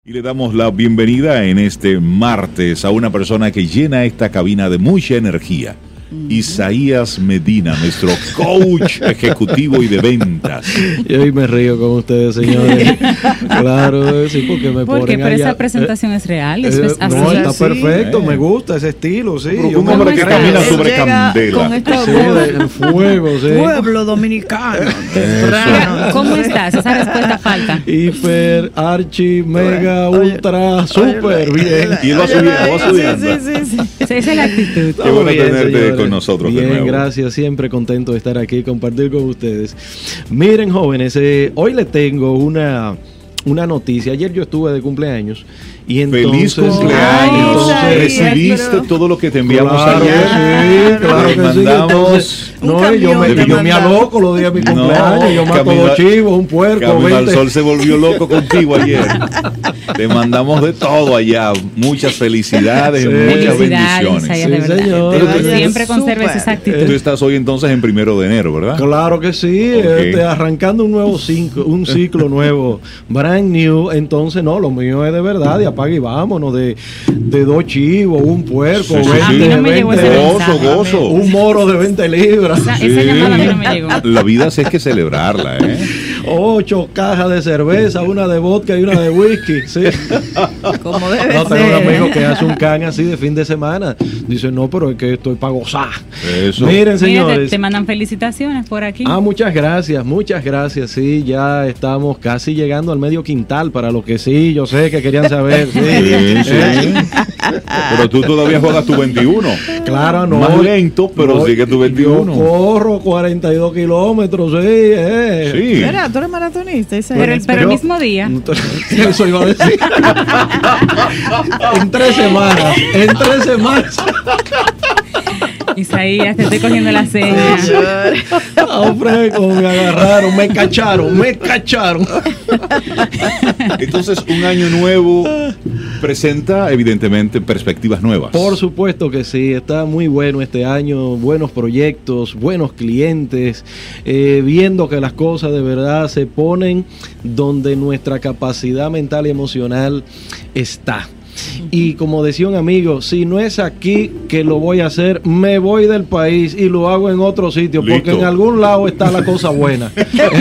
Y le damos la bienvenida en este martes a una persona que llena esta cabina de mucha energía. Isaías Medina, nuestro coach ejecutivo y de ventas. Y hoy me río con ustedes, señores. Claro, sí, porque me ponen pero allá. Esa presentación es real, eso es así. No, está perfecto, me gusta ese estilo, sí. Un hombre que camina sobre candela. Con esto Sí, el fuego, sí. pueblo dominicano. Mira, ¿cómo estás? Esa respuesta falta. Hiper, archi, mega, ultra, super bien. Y él va subiendo. Sí. Esa es la actitud. Qué bueno Bien, tenerte señores. con nosotros de Bien, nuevo. gracias, siempre contento de estar aquí y compartir con ustedes. Miren, jóvenes, hoy les tengo una noticia. Ayer yo estuve de cumpleaños y entonces... Feliz cumpleaños. Ay, Recibiste pero- todo lo que te enviamos Claro ayer. que sí, claro Te que sí. mandamos Entonces, un no, yo camión me te mandamos. aloco los días de mi cumpleaños. Yo mato Camila- dos chivos, un puerco, Camino al 20. Sol se volvió loco contigo ayer. Te mandamos de todo allá. Muchas felicidades y Sí. muchas Felicidades, bendiciones. Isaías, Sí, de verdad. señor. Pero tú Oye, siempre conserves súper. esa actitud. Tú estás hoy entonces en 1 de enero, ¿verdad? Claro que sí, Ok. arrancando un ciclo nuevo, brand new. Entonces, no, lo mío es de verdad, de apaga y vámonos, de dos chivos, un puerco, Sí, sí, 20, sí. A mí no me llegó ese 20, mensaje. Gozo. un moro de 20 libras, Esa llamada a mí no me llegó. La vida sí hay que celebrarla, ¿eh? 8 cajas de cerveza, una de vodka y una de whisky. Sí. Como debe No, tengo un ser. amigo que hace un can así de fin de semana. Dice, no, pero es que estoy para gozar. Eso. Miren, Mira, señores. te mandan felicitaciones por aquí. Muchas gracias. Sí, ya estamos casi llegando al medio quintal para lo que sí, yo sé que querían saber. Sí, Sí. Pero tú todavía juegas tu 21. Claro, no. Más lento, pero sigue tu 21. Yo corro 42 kilómetros, sí. Sí. Mira, tú eres maratonista, Isaías. Pero el mismo día. Eso iba a decir. en 3 semanas. Isaías, te estoy cogiendo la seña. Fresco, me agarraron, me cacharon. Entonces, un año nuevo presenta, evidentemente, perspectivas nuevas. Por supuesto que sí, está muy bueno este año, buenos proyectos, buenos clientes, viendo que las cosas de verdad se ponen donde nuestra capacidad mental y emocional está. Y como decía un amigo, si no es aquí que lo voy a hacer, me voy del país y lo hago en otro sitio, porque Listo. en algún lado está la cosa buena.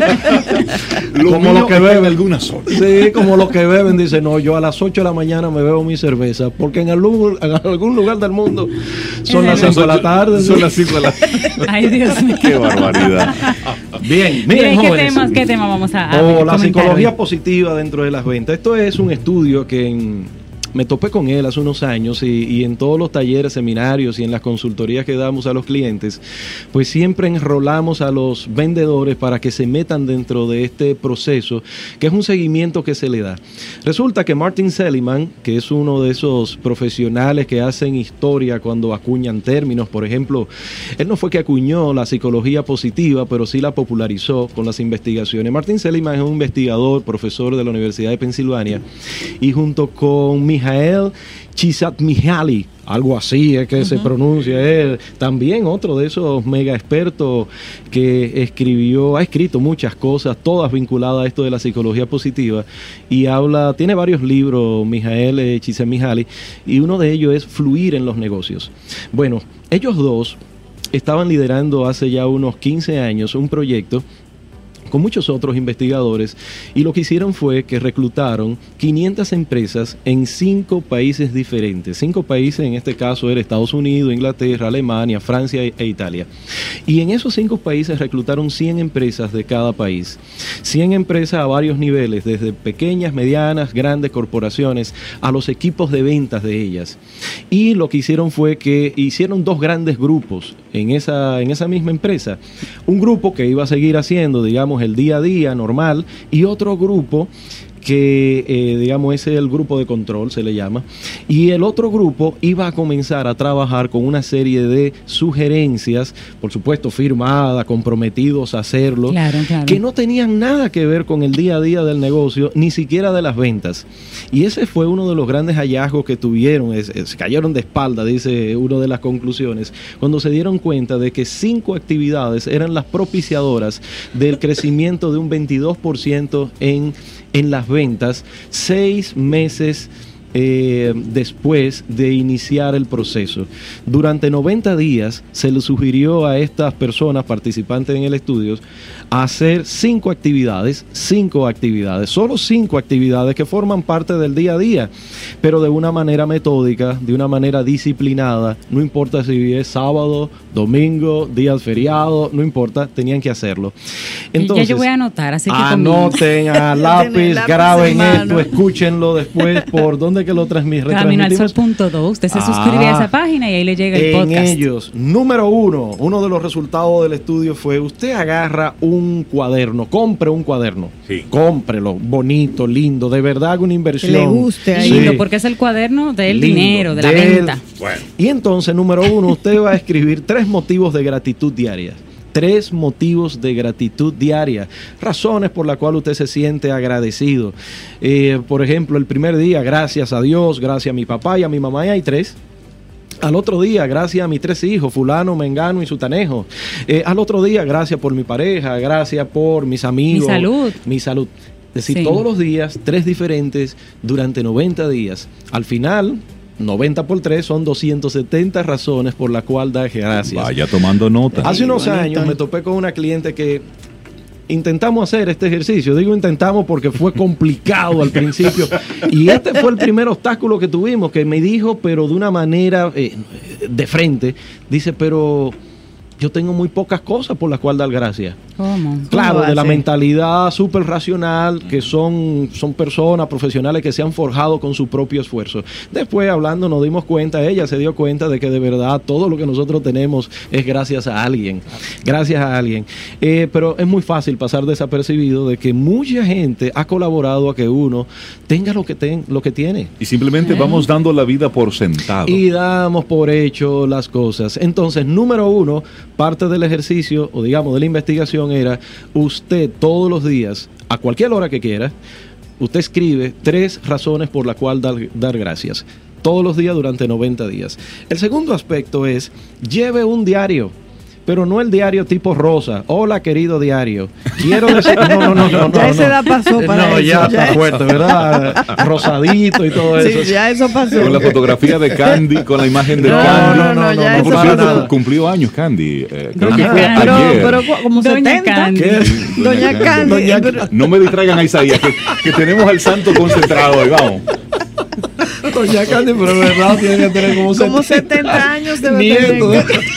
Como mío lo que es beben en algunas zonas. Sí, como los que beben, dicen, no, yo a las 8 de la mañana me bebo mi cerveza, porque en algún lugar del mundo son las 5 de la tarde. Son las 5 de la tarde. Ay, Dios mío. Qué barbaridad. Bien, Mira, miren, ¿y jóvenes. qué tema vamos a La comentar psicología hoy? positiva dentro de las ventas. Esto es un estudio que me topé con él hace unos años y en todos los talleres, seminarios y en las consultorías que damos a los clientes, pues siempre enrolamos a los vendedores para que se metan dentro de este proceso, que es un seguimiento que se le da. Resulta que Martin Seligman, que es uno de esos profesionales que hacen historia cuando acuñan términos, por ejemplo, él no fue que acuñó la psicología positiva, pero sí la popularizó con las investigaciones. Martin Seligman es un investigador, profesor de la Universidad de Pensilvania, y junto con Mihaly Csikszentmihalyi, algo así es que se pronuncia él, también otro de esos mega expertos que ha escrito muchas cosas, todas vinculadas a esto de la psicología positiva, y tiene varios libros, Mihaly Csikszentmihalyi, y uno de ellos es Fluir en los negocios. Bueno, ellos dos estaban liderando hace ya unos 15 años un proyecto con muchos otros investigadores, y lo que hicieron fue que reclutaron 500 empresas en 5 países diferentes. 5 países, en este caso era Estados Unidos, Inglaterra, Alemania, Francia e Italia. Y en esos 5 países reclutaron 100 empresas de cada país. 100 empresas a varios niveles, desde pequeñas, medianas, grandes corporaciones, a los equipos de ventas de ellas. Y lo que hicieron fue que hicieron 2 grandes grupos en esa misma empresa. Un grupo que iba a seguir haciendo, digamos, el día a día normal, y otro grupo que, digamos, ese es el grupo de control, se le llama, y el otro grupo iba a comenzar a trabajar con una serie de sugerencias, por supuesto firmadas, comprometidos a hacerlo, Claro. que no tenían nada que ver con el día a día del negocio, ni siquiera de las ventas. Y ese fue uno de los grandes hallazgos que tuvieron, se cayeron de espalda, dice una de las conclusiones, cuando se dieron cuenta de que 5 actividades eran las propiciadoras del crecimiento de un 22% en en las ventas 6 meses después de iniciar el proceso. Durante 90 días se le sugirió a estas personas participantes en el estudio hacer 5 actividades, solo 5 actividades que forman parte del día a día, pero de una manera metódica, de una manera disciplinada, no importa si es sábado, domingo, días feriados, no importa, tenían que hacerlo. Entonces, ya yo voy a anotar, así que anoten a lápiz, graben esto, escúchenlo después por donde que lo transmitimos. Caminoalsol.do, usted se suscribe a esa página y ahí le llega el podcast. En ellos, número 1, uno de los resultados del estudio fue: usted agarra un cuaderno, compre un cuaderno, cómprelo, bonito, lindo, de verdad una inversión. Que le guste ahí. Lindo, porque es el cuaderno del Lindo, dinero, de la venta. Bueno. Y entonces, número 1, usted va a escribir 3 motivos de gratitud diaria. 3 motivos de gratitud diaria, razones por las cuales usted se siente agradecido. Por ejemplo, el primer día, gracias a Dios, gracias a mi papá y a mi mamá, y hay 3. Al otro día, gracias a mis 3 hijos, fulano, mengano y sutanejo. Al otro día, gracias por mi pareja, gracias por mis amigos. Mi salud. Es decir, todos los días, 3 diferentes durante 90 días. Al final, 90 por 3 son 270 razones por las cuales dar gracias. Vaya tomando nota. Hace unos años me topé con una cliente que intentamos hacer este ejercicio. Digo intentamos porque fue complicado al principio. Y este fue el primer obstáculo que tuvimos, que me dijo, pero de una manera de frente, dice, pero yo tengo muy pocas cosas por las cuales dar gracias. ¿Cómo? Claro, de la mentalidad súper racional, que son personas profesionales que se han forjado con su propio esfuerzo. Después, hablando, nos dimos cuenta, ella se dio cuenta de que de verdad todo lo que nosotros tenemos es gracias a alguien. Gracias a alguien. Pero es muy fácil pasar desapercibido de que mucha gente ha colaborado a que uno tenga lo que tiene. Y simplemente vamos dando la vida por sentado. Y damos por hecho las cosas. Entonces, número 1, parte del ejercicio, o digamos de la investigación, era usted todos los días, a cualquier hora que quiera, usted escribe 3 razones por las cuales dar gracias. Todos los días durante 90 días. El segundo aspecto es, lleve un diario. Pero no el diario tipo rosa. Hola, querido diario. Quiero decir... No. Ya esa edad pasó para eso. No, ya está fuerte, ¿verdad? Rosadito y todo eso. Sí, ya eso pasó. Con la fotografía de Candy, con la imagen de Candy. No, ya Por eso cierto, pasó. cumplió años Candy. Creo que Doña fue Candy. ayer. Pero como Doña 70. Candy. ¿Qué? Doña Candy. No me distraigan a Isaías, que tenemos al santo concentrado hoy, vamos. Doña Candy, pero de verdad tiene que tener como 70 años de nieto.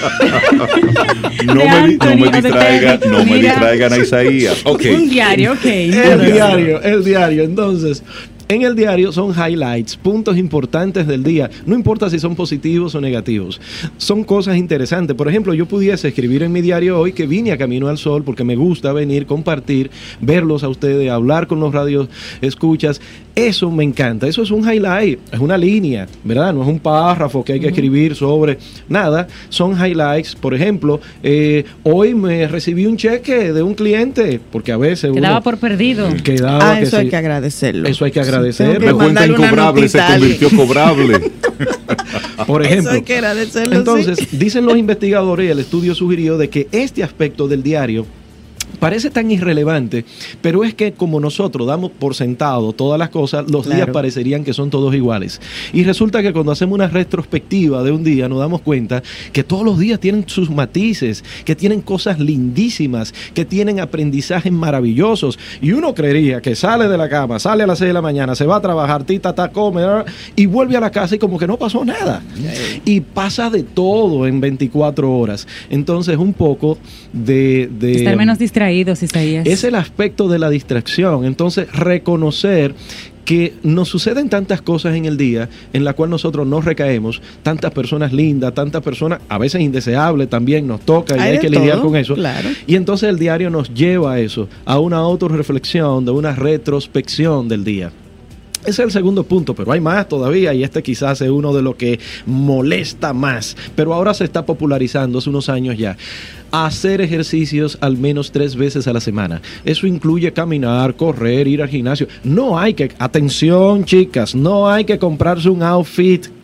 No me distraigan a Isaías. Ok. Un diario, ok. El diario. Entonces, en el diario son highlights, puntos importantes del día. No importa si son positivos o negativos. Son cosas interesantes. Por ejemplo, yo pudiese escribir en mi diario hoy que vine a Camino al Sol porque me gusta venir, compartir, verlos a ustedes, hablar con los radios escuchas. Eso me encanta. Eso es un highlight. Es una línea, ¿verdad? No es un párrafo que hay que escribir sobre nada. Son highlights. Por ejemplo, hoy me recibí un cheque de un cliente porque a veces Quedaba por perdido. Eso hay que agradecerlo. Eso hay que agradecer. La cuenta incobrable se convirtió cobrable. Por ejemplo. Eso hay que agradecerlo. Entonces, dicen los investigadores, y el estudio sugirió de que este aspecto del diario parece tan irrelevante, pero es que como nosotros damos por sentado todas las cosas, los días parecerían que son todos iguales. Y resulta que cuando hacemos una retrospectiva de un día, nos damos cuenta que todos los días tienen sus matices, que tienen cosas lindísimas, que tienen aprendizajes maravillosos. Y uno creería que sale de la cama, sale a las 6 de la mañana, se va a trabajar, come, y vuelve a la casa y como que no pasó nada. Y pasa de todo en 24 horas. Entonces, un poco de estar menos distraídos, Isaías. Es el aspecto de la distracción. Entonces, reconocer que nos suceden tantas cosas en el día en la cual nosotros no recaemos, tantas personas lindas, tantas personas a veces indeseables también nos toca y hay que lidiar con eso. Claro. Y entonces el diario nos lleva a eso, a una autorreflexión, de una retrospección del día. Ese es el segundo punto, pero hay más todavía y este quizás es uno de los que molesta más, pero ahora se está popularizando hace unos años ya. Hacer ejercicios al menos 3 veces a la semana. Eso incluye caminar, correr, ir al gimnasio. No hay que, atención chicas, no hay que comprarse un outfit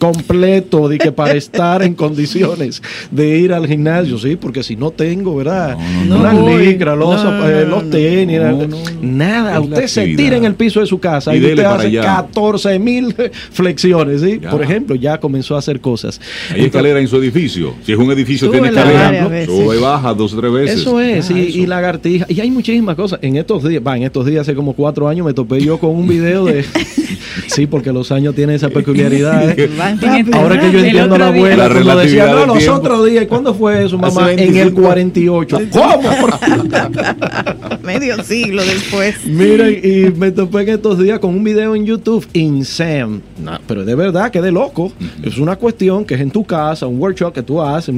completo de que para estar en condiciones de ir al gimnasio, sí, porque si no tengo, ¿verdad? Una licra, los tenis, nada. Usted se tira en el piso de su casa y usted hace 14,000 flexiones, ¿sí? Por ejemplo, ya comenzó a hacer cosas. Hay escalera en su edificio. Si es un edificio, tiene escalera, sube y baja 2 o 3 veces. Eso es, y lagartija. Y hay muchísimas cosas. En estos días, hace como 4 años, me topé yo con un video de... Sí, porque los años tienen esa peculiaridad. Ahora que yo entiendo a la abuela, cuando decía, no, los otros días, ¿y cuándo fue eso, mamá? En el 48. ¿Cómo? Medio siglo después. Miren, y me topé en estos días con un video en YouTube, insane. No, pero de verdad que de loco. Es una cuestión que es en tu casa, un workshop que tú haces.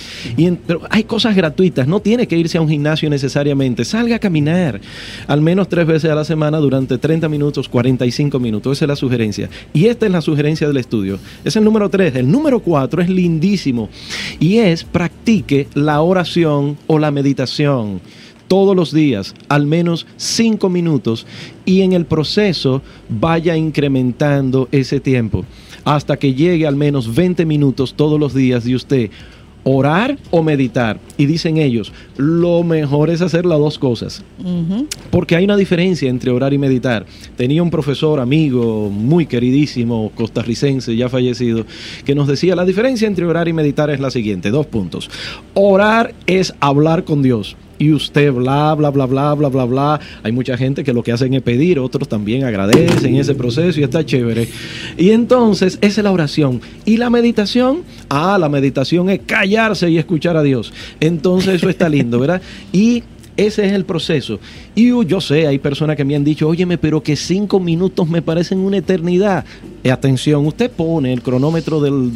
Pero hay cosas gratuitas. No tiene que irse a un gimnasio necesariamente. Salga a caminar al menos 3 veces a la semana durante 30 minutos, 45 minutos. Esa es la sugerencia. Y esta es la sugerencia del estudio. Es el número 3. El número 4 es lindísimo. Y es practique la oración o la meditación todos los días, al menos 5 minutos, y en el proceso vaya incrementando ese tiempo hasta que llegue al menos 20 minutos todos los días de usted orar o meditar. Y dicen ellos, lo mejor es hacer las 2 cosas. Porque hay una diferencia entre orar y meditar. Tenía un profesor, amigo, muy queridísimo, costarricense, ya fallecido, que nos decía, la diferencia entre orar y meditar es la siguiente, 2 puntos. Orar es hablar con Dios. Y usted bla, bla, bla, bla, bla, bla, bla. Hay mucha gente que lo que hacen es pedir, otros también agradecen ese proceso y está chévere. Y entonces, esa es la oración. ¿Y la meditación? La meditación es callarse y escuchar a Dios. Entonces, eso está lindo, ¿verdad? Y ese es el proceso. Y yo sé, hay personas que me han dicho, óyeme, pero que 5 minutos me parecen una eternidad. Atención, usted pone el cronómetro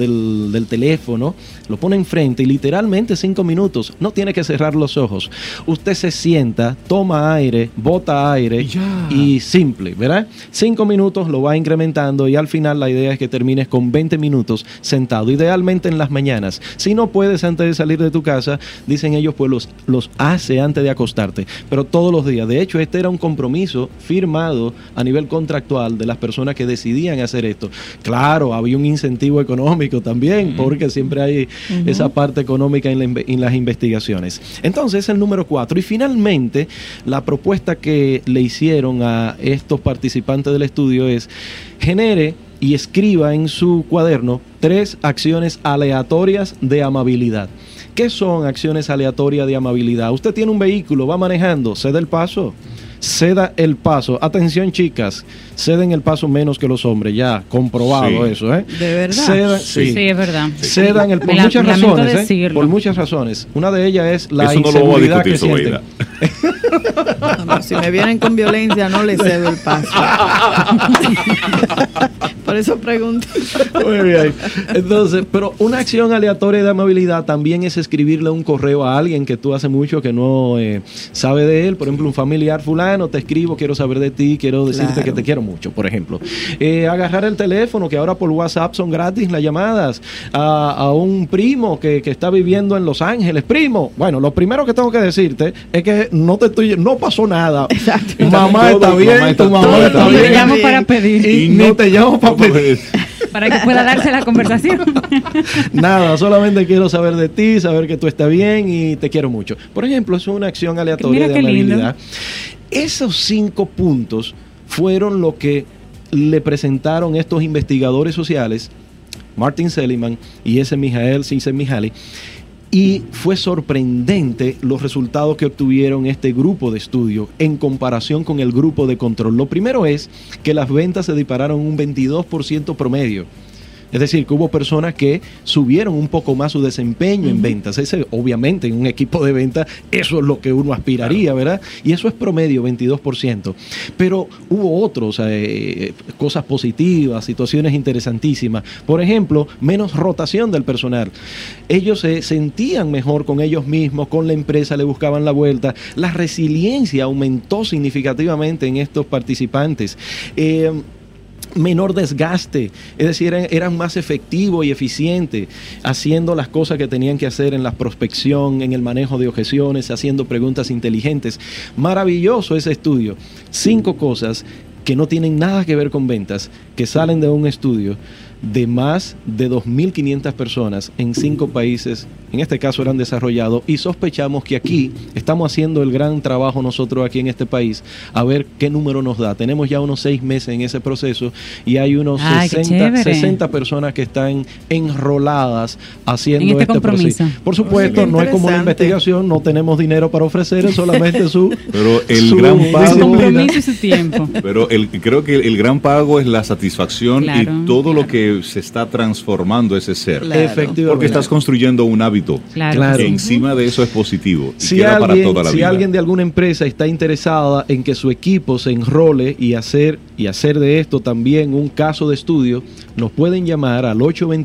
del teléfono, lo pone enfrente y literalmente 5 minutos. No tiene que cerrar los ojos. Usted se sienta, toma aire, bota aire y simple, ¿verdad? 5 minutos lo va incrementando y al final la idea es que termines con 20 minutos sentado, idealmente en las mañanas. Si no puedes antes de salir de tu casa, dicen ellos, pues los hace antes de acostarte, pero todos los días. De hecho, este era un compromiso firmado a nivel contractual de las personas que decidían hacer esto. Claro, había un incentivo económico también, porque siempre hay esa parte económica en las investigaciones. Entonces, el número 4. Y finalmente, la propuesta que le hicieron a estos participantes del estudio es: genere y escriba en su cuaderno 3 acciones aleatorias de amabilidad. ¿Qué son acciones aleatorias de amabilidad? Usted tiene un vehículo, va manejando, ceda el paso. Ceda el paso. Atención, chicas, ceden el paso menos que los hombres, ya comprobado eso, ¿eh? ¿De verdad? Sí, es verdad. Cedan el por muchas razones, por muchas razones. Una de ellas es la eso inseguridad no que sienten. No, si me vienen con violencia, no les cedo el paso. Por eso pregunto. Muy bien. Entonces, pero una acción aleatoria de amabilidad también es escribirle un correo a alguien que tú hace mucho que no sabe de él. Por ejemplo, un familiar fulano, te escribo, quiero saber de ti, quiero decirte que te quiero mucho, por ejemplo. Agarrar el teléfono, que ahora por WhatsApp son gratis las llamadas, a un primo que está viviendo en Los Ángeles. Primo, bueno, lo primero que tengo que decirte es que no pasó nada. Exacto. Mamá está bien, tu mamá está bien. Te llamo para pedir. Y no te llamo para pedir. Para que pueda darse la conversación. Nada, solamente quiero saber de ti, saber que tú estás bien y te quiero mucho. Por ejemplo, eso es una acción aleatoria de amabilidad. Esos 5 puntos fueron lo que le presentaron estos investigadores sociales, Martin Seligman y ese Mihaly Csikszentmihalyi, y fue sorprendente los resultados que obtuvieron este grupo de estudio en comparación con el grupo de control. Lo primero es que las ventas se dispararon un 22% promedio. Es decir, que hubo personas que subieron un poco más su desempeño en ventas. Obviamente, en un equipo de ventas, eso es lo que uno aspiraría, ¿verdad? Y eso es promedio, 22%. Pero hubo otros, cosas positivas, situaciones interesantísimas. Por ejemplo, menos rotación del personal. Ellos se sentían mejor con ellos mismos, con la empresa, le buscaban la vuelta. La resiliencia aumentó significativamente en estos participantes. Menor desgaste, es decir, eran más efectivos y eficientes haciendo las cosas que tenían que hacer en la prospección, en el manejo de objeciones, haciendo preguntas inteligentes. Maravilloso ese estudio. 5 cosas que no tienen nada que ver con ventas, que salen de un estudio de más de 2.500 personas en 5 países, en este caso eran desarrollados, y sospechamos que aquí estamos haciendo el gran trabajo nosotros aquí en este país, a ver qué número nos da. Tenemos ya unos 6 meses en ese proceso y hay unos 60 personas que están enroladas haciendo en este compromiso. proceso. Por supuesto, no es como una investigación, no tenemos dinero para ofrecer, es solamente pero el gran pago, su compromiso y su tiempo. Pero creo que el gran pago es la satisfacción y todo lo que se está transformando ese ser. Efectivamente. Porque estás construyendo un hábito. Claro. Que encima de eso es positivo. Y Si, queda alguien, para toda la si vida. alguien de alguna empresa está interesada en que su equipo se enrole y hacer de esto también un caso de estudio, nos pueden llamar al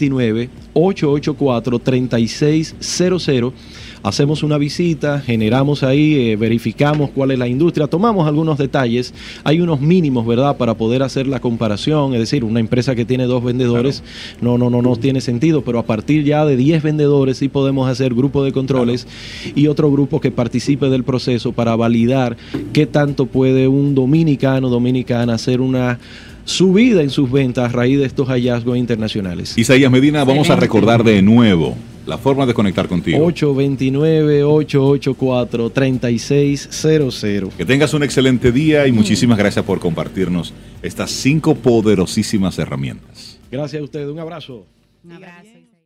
829-884-3600. Hacemos una visita, generamos ahí, verificamos cuál es la industria, tomamos algunos detalles. Hay unos mínimos, ¿verdad?, para poder hacer la comparación. Es decir, una empresa que tiene 2 vendedores no tiene sentido, pero a partir ya de 10 vendedores sí podemos hacer grupo de controles y otro grupo que participe del proceso para validar qué tanto puede un dominicana hacer una subida en sus ventas a raíz de estos hallazgos internacionales. Isaías Medina, vamos a recordar de nuevo la forma de conectar contigo. 829-884-3600. Que tengas un excelente día y muchísimas gracias por compartirnos estas 5 poderosísimas herramientas. Gracias a ustedes. Un abrazo. Un abrazo.